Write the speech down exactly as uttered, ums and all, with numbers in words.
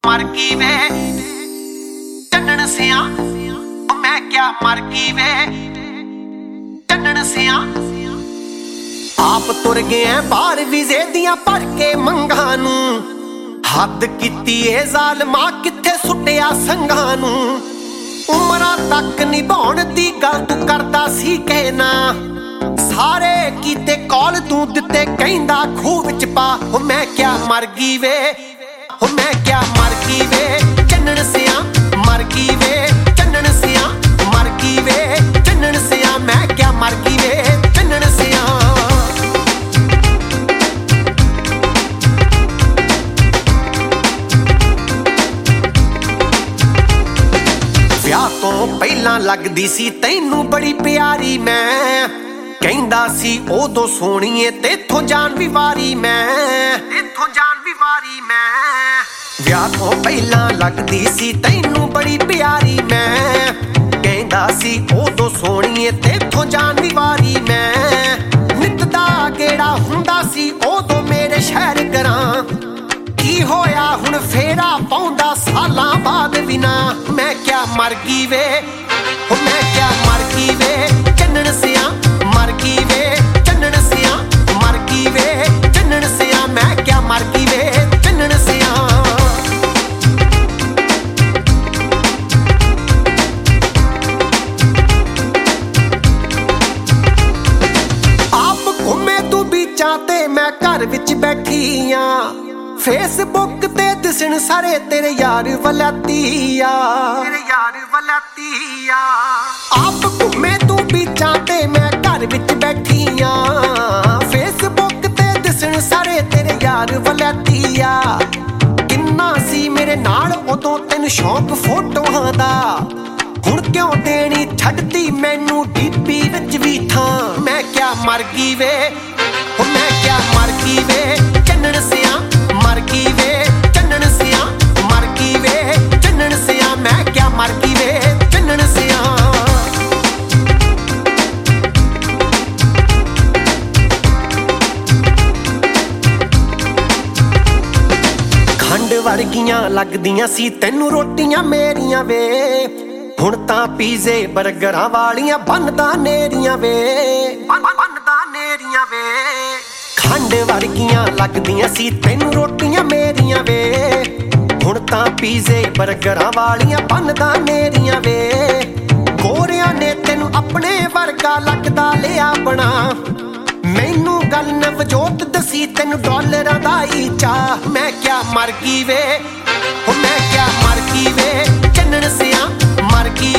मर गई वे चन्नन सिया मैं क्या मर गई वे चन्नन सिया आप तुर गए बाहर विजे दियां भर के मंगा नू हद कीती ए जालमा किथे सुटिया संघा नू उमरां तक निभाउण दी गल तू करदा सी कहना सारे कीते कॉल तू दिते कहंदा खूह विच पा हो मैं क्या मर गई वे हो मैं क्या मर गई वे चन्नन सिया मर गई वे चन्नन सिया मर गई वे चन्नन सिया मैं क्या मर गई वे चन्नन सिया ਵਿਆਹ ਤੋਂ ਪਹਿਲਾਂ ਲੱਗਦੀ ਸੀ ਤੈਨੂੰ ਬੜੀ ਪਿਆਰੀ ਮੈਂ ਕਹਿੰਦਾ ਸੀ ਉਦੋਂ ਸੋਹਣੀਏ ਤੇਥੋਂ ਜਾਨ ਵੀ ਵਾਰੀ ਮੈਂ ਤੇਥੋਂ ਜਾਨ ਵੀ ਵਾਰੀ ਮੈਂ ਵਿਆਹ ਤੋਂ ਪਹਿਲਾਂ ਲੱਗਦੀ ਸੀ ਤੈਨੂੰ ਬੜੀ ਪਿਆਰੀ ਮੈਂ ਕਹਿੰਦਾ ਸੀ ਉਦੋਂ ਸੋਹਣੀਏ ਤੇਥੋਂ ਜਾਨ ਵੀ ਵਾਰੀ ਮੈਂ ਨਿੱਤ ਦਾ ਗੇੜਾ ਹੁੰਦਾ ਸੀ ਉਦੋਂ ਮੇਰੇ ਸ਼ਹਿਰ ਕਰਾਂ ਕੀ ਹੋਇਆ ਹੁਣ ਫੇਰਾ ਪਾਉਂਦਾ ਸਾਲਾਂ ਬਾਅਦ ਬਿਨਾ ਮੈਂ ਕਿਆ ਮਰ ਗਈ ਵੇ ਹੋ ਮੈਂ ਕਿਆ ਮਰ ਗਈ ਵੇ ਚੰਨਣ ਸਿਆ ਮਰ ਗਈ ਵੇ ਚੰਨਣ ਸਿਆ ਮਰ ਗਈ ਵੇ ਚੰਨਣ ਸਿਆ ਮੈਂ ਕਿਆ ਮਰ ਗਈ ਵੇ ਚੰਨਣ ਸਿਆ ਆਪ ਘੁੰਮੇ ਤੂੰ ਬੀਚਾਂ ਤੇ ਮੈਂ ਘਰ ਵਿੱਚ ਬੈਠੀ ਆ फेसबुक ते दिसण सारे तेरे यार वलातिया तेरे यार वलातिया आप घूमे तू बीचां ते मैं घर विच बैठी आ फेसबुक ते दिसण सारे तेरे यार वलातिया किन्ना सी मेरे नाल उदों तैनूं शौक फोटोआं दा हुण क्यों देनी छड्डती मैनूं डीपी विच भी थां मैं क्या मर गई वे हो मैं क्या मर गई वे चन्नण सिया मर गई वे चन्नण सिया मर गई वे चन्नण सिया मैं क्या मर गई वे चन्नण सिया खंड वर्गियां लगदियां सी तैनूं रोटियां मेरियां वे हुण तां पीजे बर्गरां वालियां बनदा नेरियां वे बनदा नेरियां वे खंड वर्गियां लगदियां सी तैनूं रोटियां मेरियां वे हुण तां पीजे बर्गरां वालियां बनदा नेरियां वे गोरियां ने तैनूं अपने वर्गा लगदा लिया बना मैनूं गल नवजोत दसी तैनूं डॉलरां दा ही चाह मैं क्या मर गई वे हो मैं क्या मर गई वे चन्नण सिया मर गई